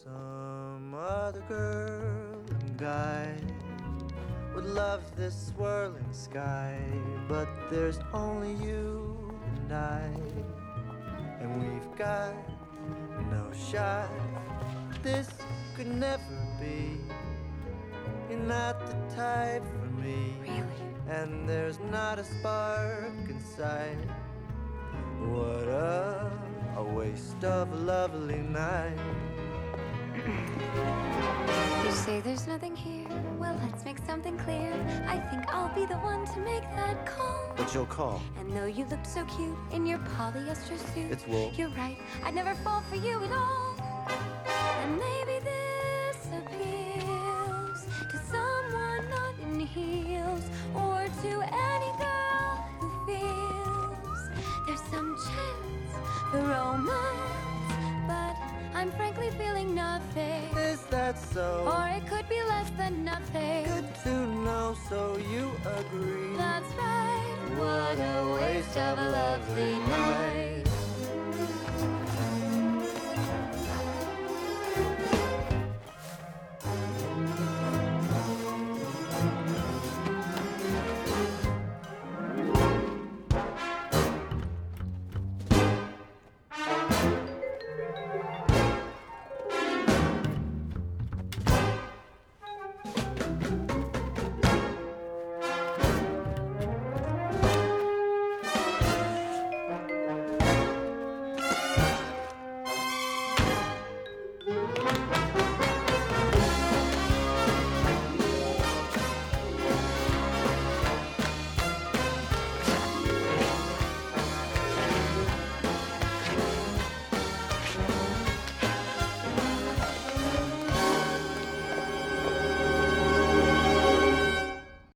Some other girl and guy would love this swirling sky, but there's only you and I, and we've got no shot. This could never be. You're not the type for me. Really? And there's not a spark inside. What a waste of a lovely night. You say there's nothing here. Well, let's make something clear. I think I'll be the one to make that call. But you'll call. And though you looked so cute in your polyester suit, It's wool. You're right, I'd never fall for you at all. And maybe this appeals to someone not in heels, or to any girl who feels there's some chance for romance, but I'm frankly feeling nothing. Is that so? Or it could be less than nothing. Good to know, so you agree. That's right. What a waste of a lovely night.